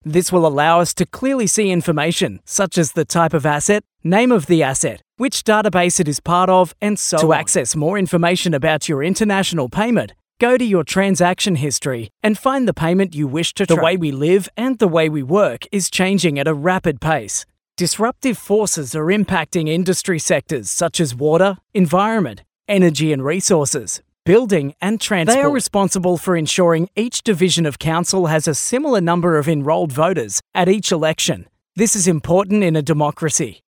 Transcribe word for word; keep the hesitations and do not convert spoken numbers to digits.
This will allow us to clearly see information, such as the type of asset, name of the asset, which database it is part of, and so on. To access more information about your international payment, go to your transaction history and find the payment you wish to track. The way we live and the way we work is changing at a rapid pace. Disruptive forces are impacting industry sectors such as water, environment, energy and resources, building and transport. They are responsible for ensuring each division of council has a similar number of enrolled voters at each election. This is important in a democracy.